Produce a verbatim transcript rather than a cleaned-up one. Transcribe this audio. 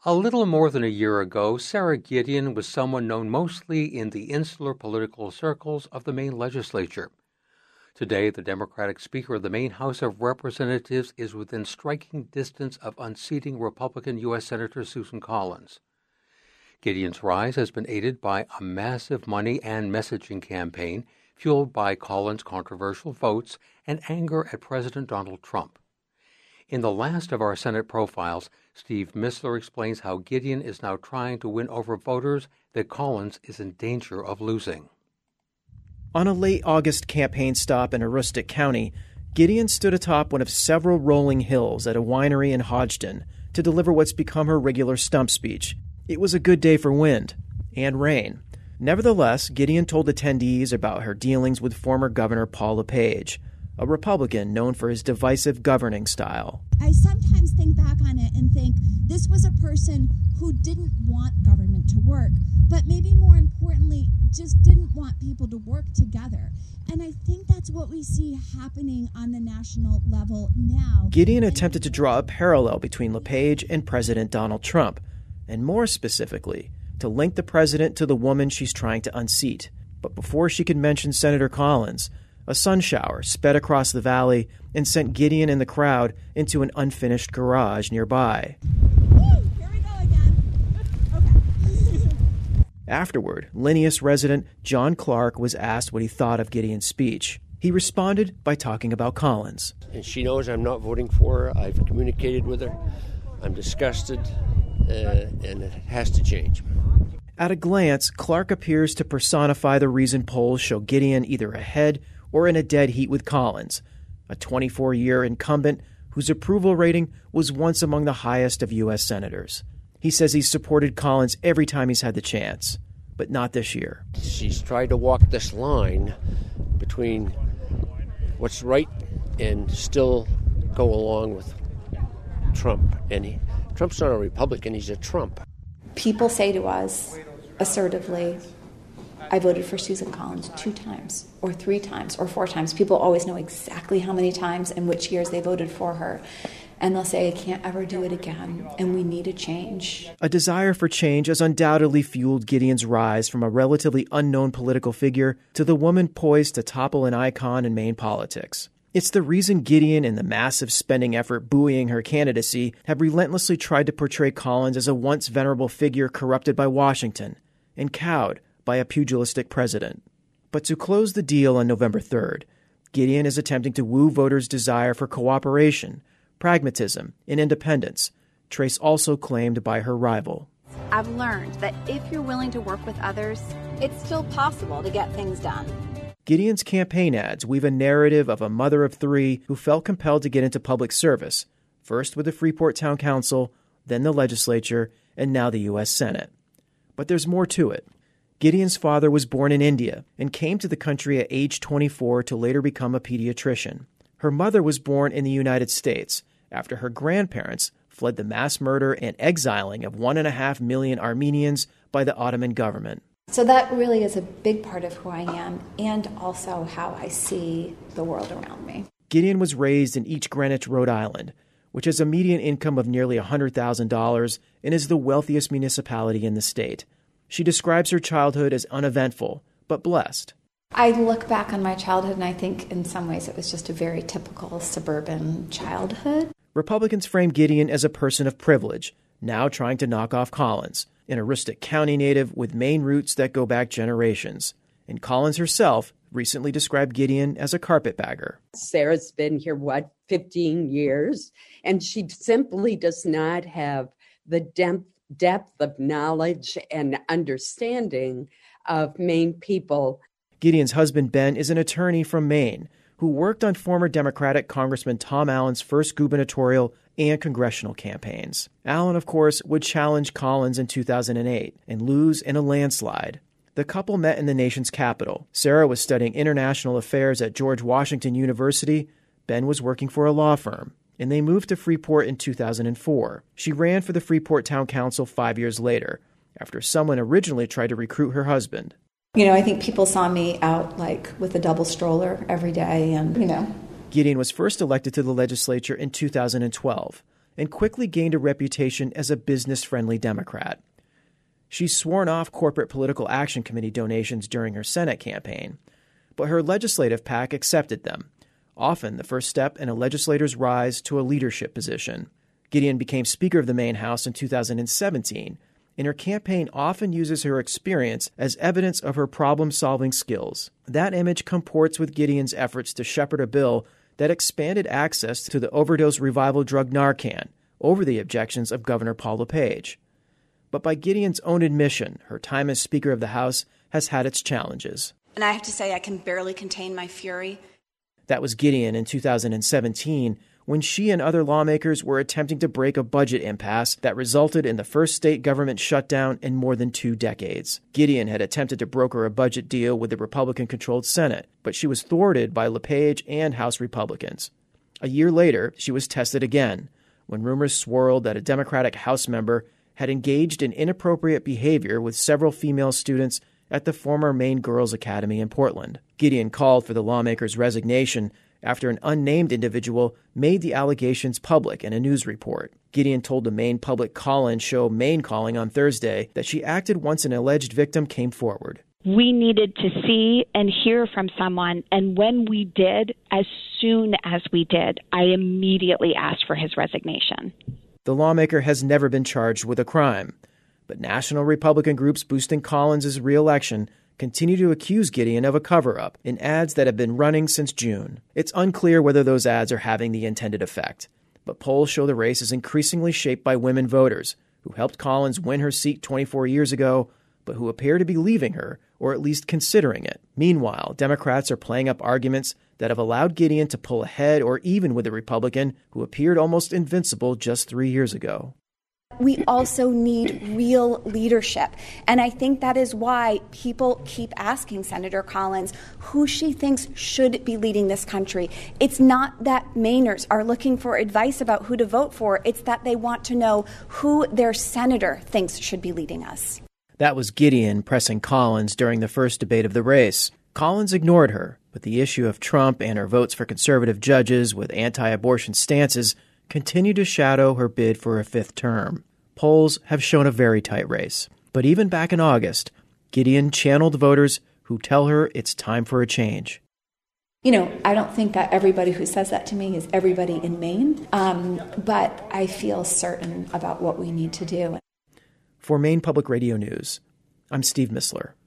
A little more than a year ago, Sarah Gideon was someone known mostly in the insular political circles of the Maine legislature. Today, the Democratic Speaker of the Maine House of Representatives is within striking distance of unseating Republican U S Senator Susan Collins. Gideon's rise has been aided by a massive money and messaging campaign fueled by Collins' controversial votes and anger at President Donald Trump. In the last of our Senate profiles, Steve Missler explains how Gideon is now trying to win over voters that Collins is in danger of losing. On a late August campaign stop in Aroostook County, Gideon stood atop one of several rolling hills at a winery in Hodgdon to deliver what's become her regular stump speech. It was a good day for wind and rain. Nevertheless, Gideon told attendees about her dealings with former Governor Paul LePage, a Republican known for his divisive governing style. I sometimes think back on it and think this was a person who didn't want government to work, but maybe more importantly, just didn't want people to work together. And I think that's what we see happening on the national level now. Gideon attempted to draw a parallel between LePage and President Donald Trump, and more specifically, to link the president to the woman she's trying to unseat. But before she could mention Senator Collins, a sun shower sped across the valley and sent Gideon and the crowd into an unfinished garage nearby. Woo! Here we go again. Okay. Afterward, Linneus resident John Clark was asked what he thought of Gideon's speech. He responded by talking about Collins. And she knows I'm not voting for her. I've communicated with her. I'm disgusted, uh, and it has to change. At a glance, Clark appears to personify the reason polls show Gideon either ahead or in a dead heat with Collins, a twenty-four-year incumbent whose approval rating was once among the highest of U S senators. He says he's supported Collins every time he's had the chance, but not this year. She's tried to walk this line between what's right and still go along with Trump. And he, Trump's not a Republican, he's a Trump. People say to us assertively, I voted for Susan Collins two times or three times or four times. People always know exactly how many times and which years they voted for her. And they'll say, I can't ever do it again, and we need a change. A desire for change has undoubtedly fueled Gideon's rise from a relatively unknown political figure to the woman poised to topple an icon in Maine politics. It's the reason Gideon and the massive spending effort buoying her candidacy have relentlessly tried to portray Collins as a once venerable figure corrupted by Washington and cowed by a pugilistic president. But to close the deal on November third, Gideon is attempting to woo voters' desire for cooperation, pragmatism, and independence, traits also claimed by her rival. I've learned that if you're willing to work with others, it's still possible to get things done. Gideon's campaign ads weave a narrative of a mother of three who felt compelled to get into public service, first with the Freeport Town Council, then the legislature, and now the U S Senate. But there's more to it. Gideon's father was born in India and came to the country at age twenty-four to later become a pediatrician. Her mother was born in the United States after her grandparents fled the mass murder and exiling of one and a half million Armenians by the Ottoman government. So that really is a big part of who I am and also how I see the world around me. Gideon was raised in East Greenwich, Rhode Island, which has a median income of nearly one hundred thousand dollars and is the wealthiest municipality in the state. She describes her childhood as uneventful, but blessed. I look back on my childhood and I think in some ways it was just a very typical suburban childhood. Republicans frame Gideon as a person of privilege, now trying to knock off Collins, an Aroostook County native with Maine roots that go back generations. And Collins herself recently described Gideon as a carpetbagger. Sarah's been here, what, fifteen years? And she simply does not have the depth depth of knowledge and understanding of Maine people. Gideon's husband, Ben, is an attorney from Maine who worked on former Democratic Congressman Tom Allen's first gubernatorial and congressional campaigns. Allen, of course, would challenge Collins in two thousand eight and lose in a landslide. The couple met in the nation's capital. Sarah was studying international affairs at George Washington University. Ben was working for a law firm, and they moved to Freeport in two thousand four. She ran for the Freeport Town Council five years later, after someone originally tried to recruit her husband. You know, I think people saw me out, like, with a double stroller every day, and, you know. Gideon was first elected to the legislature in two thousand twelve, and quickly gained a reputation as a business-friendly Democrat. She's sworn off corporate political action committee donations during her Senate campaign, but her legislative PAC accepted them, often the first step in a legislator's rise to a leadership position. Gideon became Speaker of the Maine House in two thousand seventeen, and her campaign often uses her experience as evidence of her problem-solving skills. That image comports with Gideon's efforts to shepherd a bill that expanded access to the overdose revival drug Narcan over the objections of Governor Paul LePage. But by Gideon's own admission, her time as Speaker of the House has had its challenges. And I have to say, I can barely contain my fury. That was Gideon in two thousand seventeen, when she and other lawmakers were attempting to break a budget impasse that resulted in the first state government shutdown in more than two decades. Gideon had attempted to broker a budget deal with the Republican-controlled Senate, but she was thwarted by LePage and House Republicans. A year later, she was tested again, when rumors swirled that a Democratic House member had engaged in inappropriate behavior with several female students at the former Maine Girls Academy in Portland. Gideon called for the lawmaker's resignation after an unnamed individual made the allegations public in a news report. Gideon told the Maine public call-in show Maine Calling on Thursday that she acted once an alleged victim came forward. We needed to see and hear from someone, and when we did, as soon as we did, I immediately asked for his resignation. The lawmaker has never been charged with a crime, but national Republican groups boosting Collins' re-election continue to accuse Gideon of a cover-up in ads that have been running since June. It's unclear whether those ads are having the intended effect, but polls show the race is increasingly shaped by women voters who helped Collins win her seat twenty-four years ago, but who appear to be leaving her, or at least considering it. Meanwhile, Democrats are playing up arguments that have allowed Gideon to pull ahead or even with a Republican who appeared almost invincible just three years ago. We also need real leadership. And I think that is why people keep asking Senator Collins who she thinks should be leading this country. It's not that Mainers are looking for advice about who to vote for. It's that they want to know who their senator thinks should be leading us. That was Gideon pressing Collins during the first debate of the race. Collins ignored her, but the issue of Trump and her votes for conservative judges with anti-abortion stances continue to shadow her bid for a fifth term. Polls have shown a very tight race. But even back in August, Gideon channeled voters who tell her it's time for a change. You know, I don't think that everybody who says that to me is everybody in Maine, um, but I feel certain about what we need to do. For Maine Public Radio News, I'm Steve Missler.